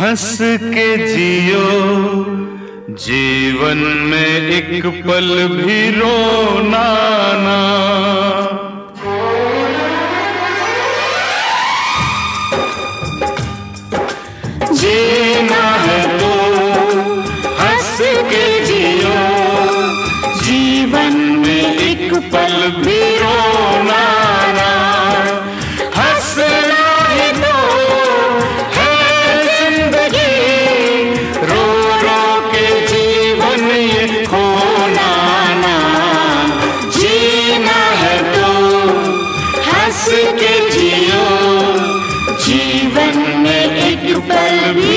हंस के जियो, जीवन में एक पल भी रोना ना। जीना है तो हंस के जियो, जीवन में एक पल भी रोना ना। हंसना ही तो है जिंदगी, रो रो के जीवन ये खोना ना। जीना है तो हंस के जियो, जीवन में एक पल भी